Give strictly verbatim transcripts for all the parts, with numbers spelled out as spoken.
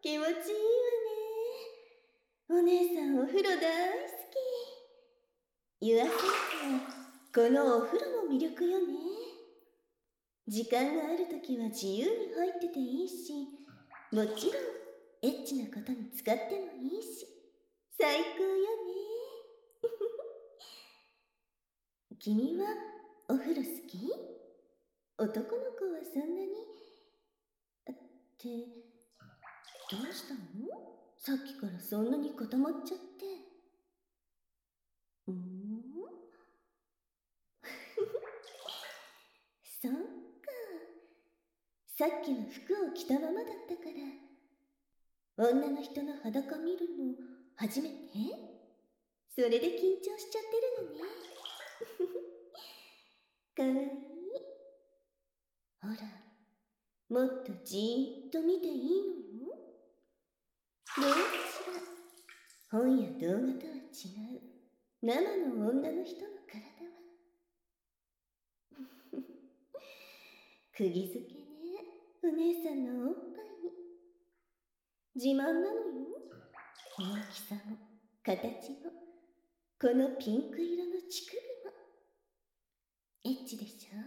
気持ちいいわね。お姉さんお風呂大好き。ユアセンスはこのお風呂も魅力よね。時間があるときは自由に入ってていいし、もちろんエッチなことに使ってもいいし、最高よね。君はお風呂好き？男の子はそんなに。って、どうしたの？さっきからそんなに固まっちゃって。うーんそっか。さっきは服を着たままだったから、女の人の裸見るの初めて？それで緊張しちゃってるのね。かわいい。ほら、もっとじーっと見ていいのよ。どうかしら。本や動画とは違う生の女の人の体は。釘付けね、お姉さんのおっぱいに。自慢なのよ。大きさも形も、このピンク色の乳首も。エッチでしょ？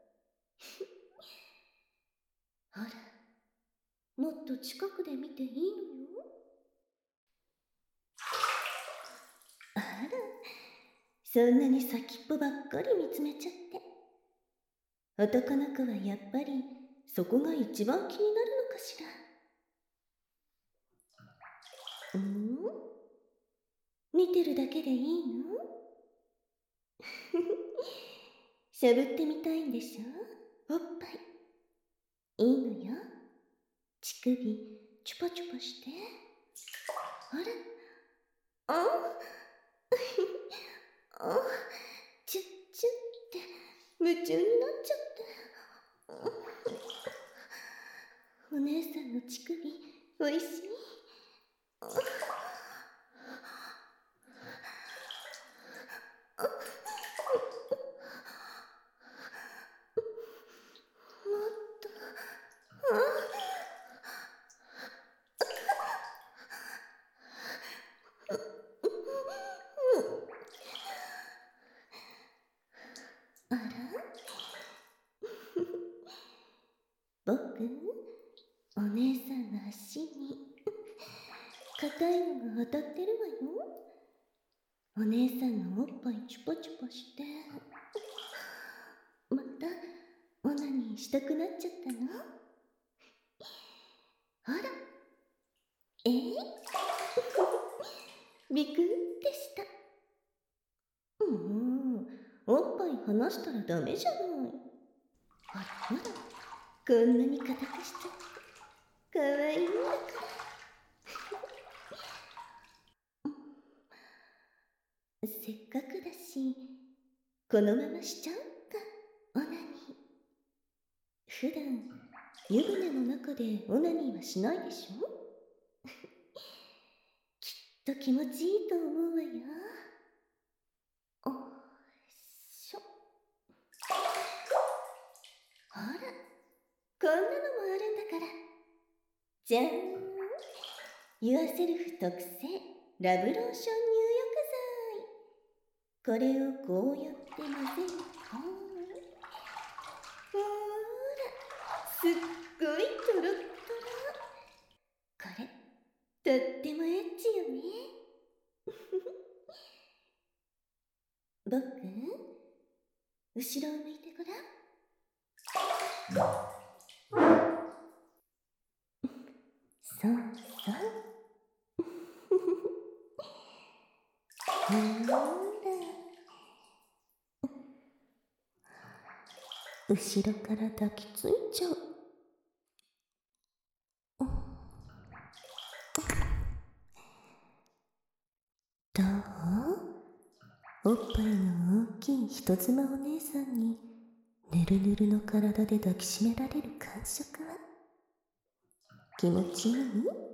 ほら、もっと近くで見ていいのよ。あら、そんなに先っぽばっかり見つめちゃって。男の子はやっぱりそこが一番気になるのかしら。ん？見てるだけでいいの？しゃぶってみたいんでしょ？おっぱい。いいのよ。乳首チュパチュパして。あれ？ああ、チュッチュって夢中になっちゃって。お姉さんの乳首おいしい？あら僕、お姉さんの足に硬いのが当たってるわよ。お姉さんのおっぱいチュパチュパして、またオナニーしたくなっちゃったの？ほら、えいビクッてした。もう、おっぱい離したらダメじゃない。ほらほら、こんなに硬くしちゃってかわいいんだから。せっかくだし、このまましちゃおうか、オナニー。普段湯船の中でオナニーはしないでしょ？きっと気持ちいいと思うわよ。おっしょ。ほら、こんなのもあるんだから。じゃーん、ユアセルフ特製ラブローション入浴剤。これをこうやって混ぜると、ほーら、すっごいトロットロ。これとってもエッチよね。僕、後ろを向いてごらん。そうそう。ほら、後ろから抱きついちゃう。どう？おっぱいの大きい人妻お姉さんにぬるぬるの体で抱きしめられる感触は気持ちいい？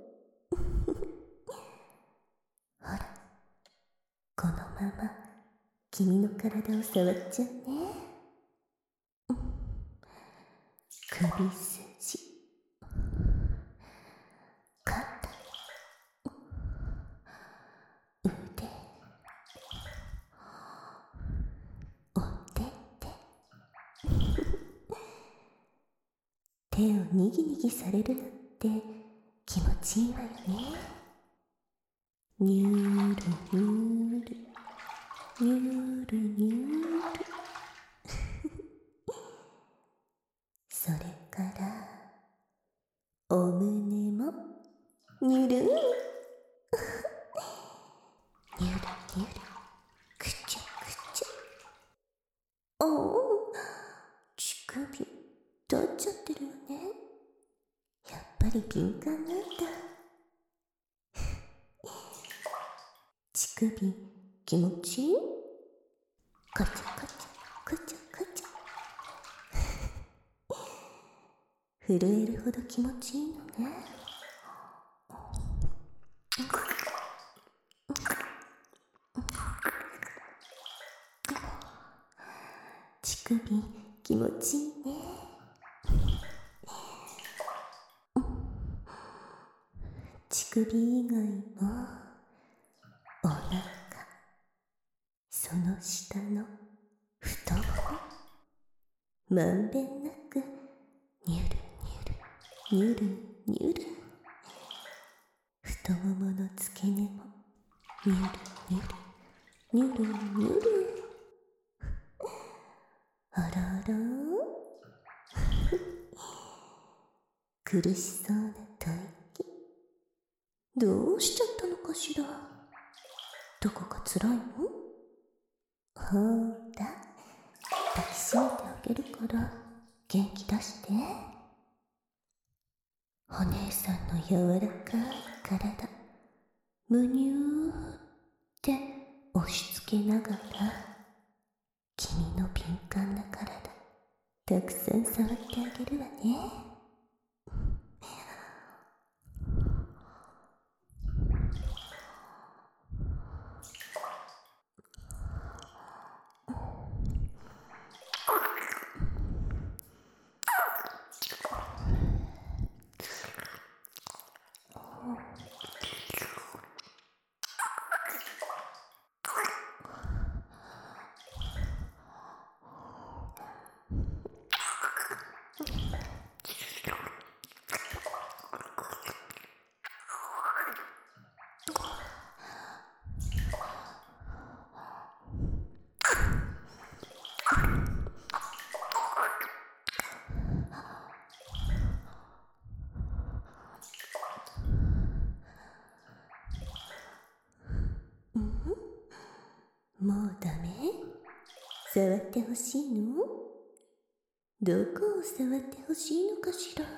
ほら、このまま君の体を触っちゃうね。首筋、肩、 手をにぎにぎされるのって気持ちいいわよね。にゅーるにゅーるにゅーるにゅーるそれからお胸もにゅるんにゅるにゅるくちゃくちゃ。おお、乳首立っちゃってるよね。やっぱり敏感なんだ。乳首気持ちいい？カチャカチャカチャカチャ震えるほど気持ちいいのね。乳首気持ちいいね。乳首以外もお腹、その下の太もも、まんべんなくにゅるにゅるにゅるにゅる。太ももの付け根もにゅるにゅるにゅるにゅる。あらあら苦しそうな吐息。どうしちゃったのかしら。どこかつらいの？ほーら、抱きしめてあげるから元気出して。お姉さんの柔らかい体、むにゅーって押し付けながら、君の敏感な体、たくさん触ってあげるわね。もうダメ？触ってほしいの？どこを触ってほしいのかしら。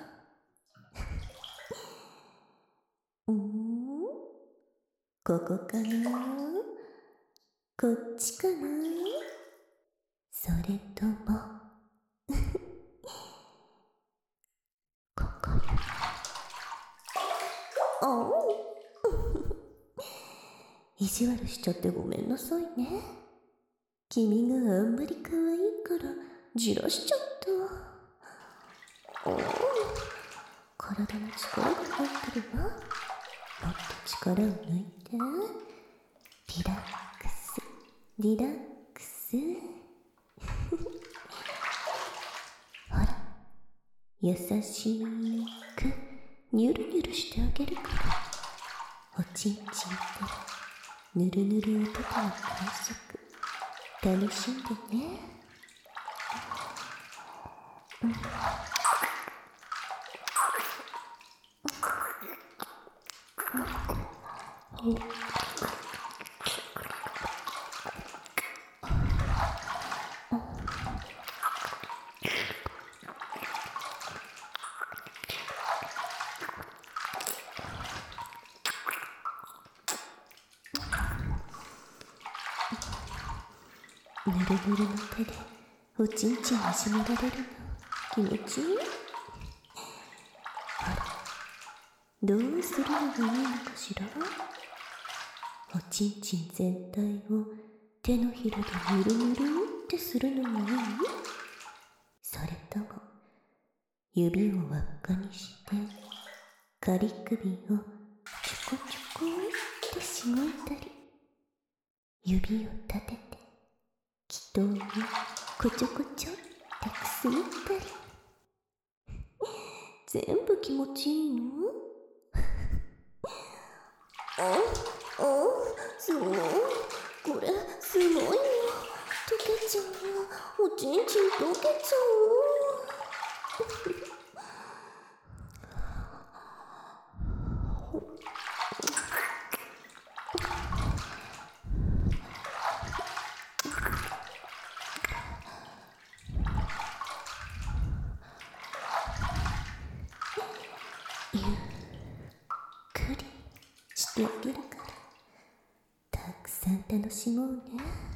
うーん、ここかな？こっちかな？それともここよ。おう意地悪しちゃってごめんなさいね。君があんまり可愛いからじらしちゃった。おお、体の力が入ってるわ。もっと力を抜いて。リラックス、リラックス。ほら、優しくニュルニュルしてあげるから、おちんちんでぬるぬる音との感触楽しんでね。うん、ぬるぬるの手でおちんちんにしめられるの気持ちいい？あら、どうするのがいいのかしら。おちんちん全体を手のひらでぬるぬるってするのがいい？それとも指を輪っかにして仮首をちょこちょこってしごいたり、指を立てて気筒にこちょこちょってくすぐったり。 気持ちいいの？あ、あ、すごい。これ、すごいよ。溶けちゃう。おちんちん溶けちゃう。ゆっくりしてあげるから、たくさん楽しもうね。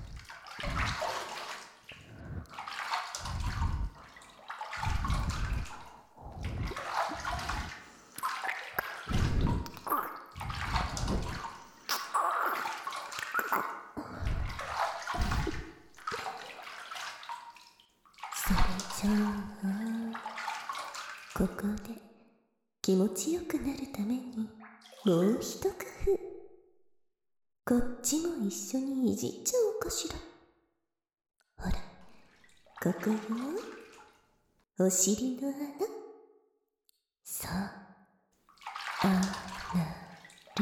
それじゃあ、ここで気持ちよくなるためにもう一工夫。こっちも一緒にいじっちゃおうかしら。ほら、ここよ。お尻の穴。そう、あなる。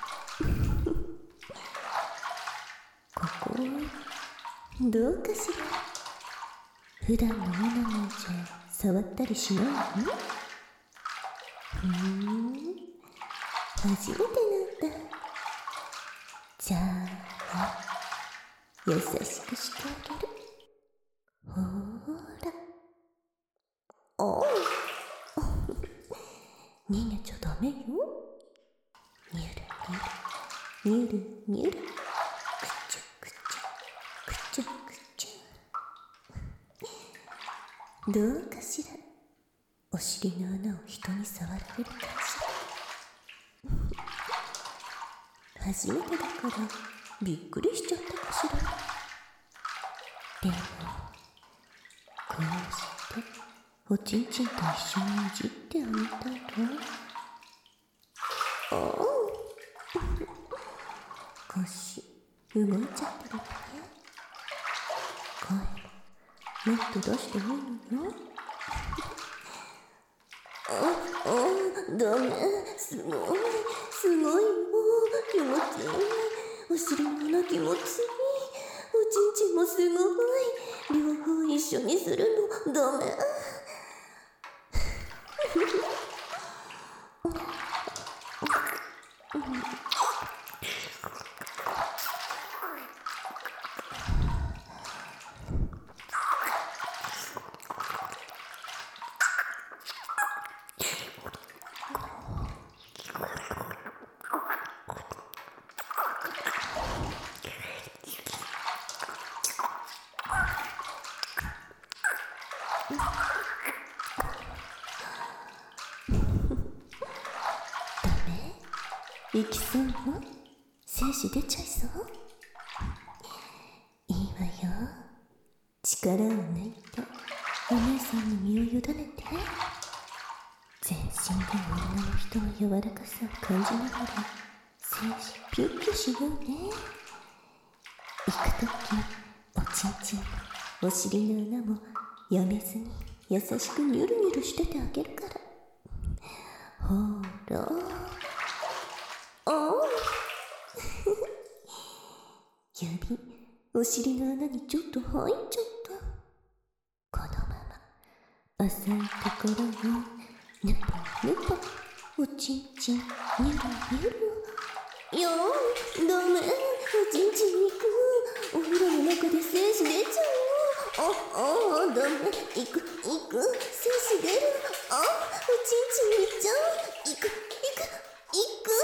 ここどうかしら。普段のオナニーじゃ触ったりしないの？ふーん、初めてなんだ。じゃあ、優しくしてあげる。ほーら。おう。逃げちゃダメよ。にゅるにゅる、にゅるにゅる。くちゃくちゃ、くちゃくちゃ。どうかしら。お尻の穴を人に触られるかしら。初めてだからびっくりしちゃったかしら。でもこうしておちんちんと一緒にいじってあげたら、ああ腰動いちゃってるわね。声もっと出していいのよ。ああ、ダメ。すごいすごいよ。気持ちいい。お尻の穴気持ちいい。おちんちんもすごい。両方一緒にするのダメ。ダメ？いきそうよ。精子出ちゃいそう。いいわよ。力を抜いてお姉さんに身を委ねて。全身で女の人の柔らかさを感じながら精子ピュッピュしようね。行くときおちんちんもお尻の穴もやめずに優しくニュルニュルしててあげるから。ほら、ああ指お尻の穴にちょっと入っちゃった。このまま浅いところをぬぽぬぽおちんちんニュルニュル。いやーダメ。おちんちんに行く。お風呂の中で精子出ちゃう。ああダメ。行く行く精子出る。あおちんちん行っちゃう。行く行く行く。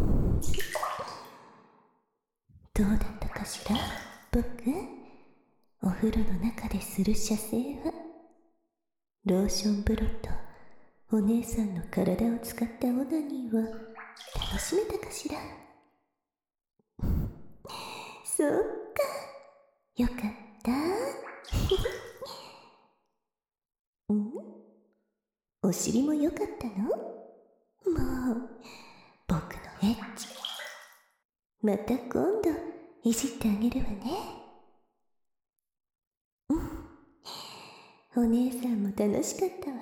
どうだったかしら、僕。 お風呂の中でする射精は、ローション風呂とお姉さんの体を使ったオナニーは楽しめたかしら。そっか、よかった。ん？お尻もよかったの？もう、僕のエッチ。また今度、いじってあげるわね。うん。お姉さんも楽しかったわ。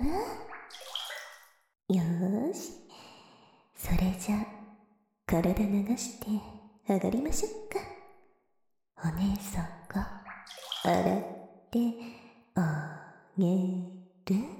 よーし。それじゃ、体流して上がりましょうか。お姉さんが洗ってあげる。